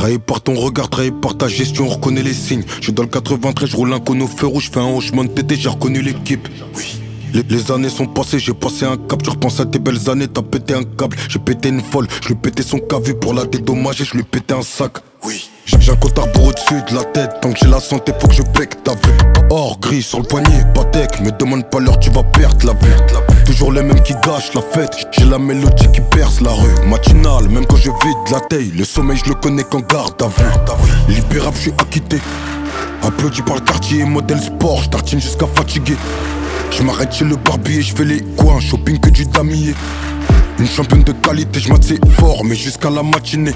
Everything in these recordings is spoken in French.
Trahi par ton regard, trahi par ta gestion, on reconnaît les signes. Je suis dans le 93, je roule un cône au feu rouge, fais un hochement de tété, j'ai reconnu l'équipe. Oui. Les années sont passées, j'ai passé un cap. Tu repenses à tes belles années, t'as pété un câble. J'ai pété une folle, je lui pété son cavu pour la dédommager, je lui pété un sac. Oui. J'ai un compte à rebours au-dessus de la tête. Tant que j'ai la santé, faut que je pèque, t'as vu. Or, gris sur le poignet, Patek. Me demande pas l'heure, tu vas perdre la vue. Toujours les mêmes qui gâchent la fête. J'ai la mélodie qui perce la rue. Matinale, même quand je vide la taille. Le sommeil, je le connais qu'en garde à vue. Libérable, je suis acquitté. Applaudi par le quartier, modèle sport. J'tartine jusqu'à fatiguer. Je m'arrête chez le barbier, je fais les coins, shopping que du damier. Une championne de qualité, je m'attends fort, mais jusqu'à la matinée.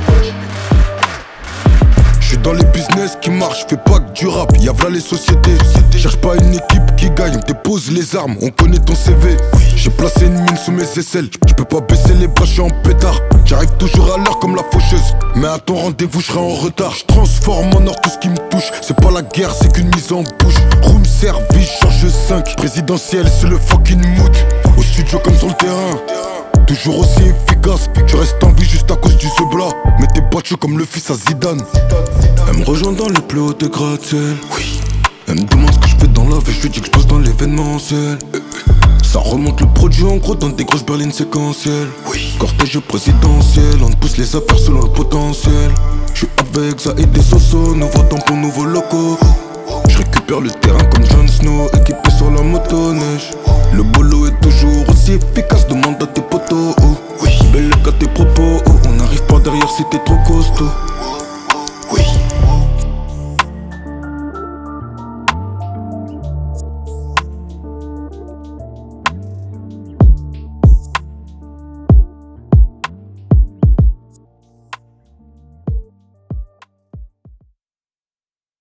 Je suis dans les business qui marchent, fais pas que du rap, y'a v'là les sociétés. Cherche pas une équipe qui gagne, dépose les armes, on connaît ton CV. J'ai placé une mine sous mes aisselles, je peux pas baisser les bras, je suis en pétard. J'arrive toujours à l'heure comme la faucheuse, mais à ton rendez-vous je serai en retard. Je transforme en or tout ce qui me touche, c'est pas la guerre, c'est qu'une mise en bouche. Room service, Georges 5, présidentiel, c'est le fucking mood. Au studio comme sur le terrain, toujours aussi efficace. Tu restes en vie juste à cause du zebla, mais t'es battu comme le fils à Zidane. Elle me rejoint dans les plus hauts de gratte-ciel. Oui. Elle me demande ce que je fais dans la vie, je lui dis que je bosse dans l'événementiel. Ça remonte le produit en gros dans des grosses berlines séquentielles. Oui. Cortège présidentiel, on pousse les affaires selon le potentiel. Je suis avec ça et des sosos, nouveau tampon, nouveau loco. Je récupère le terrain comme Jon Snow, équipé sur la motoneige. Le boulot est toujours aussi efficace, demande à tes potos. Oh. Oui. Belle à tes propos, oh. On n'arrive pas derrière si t'es trop costaud.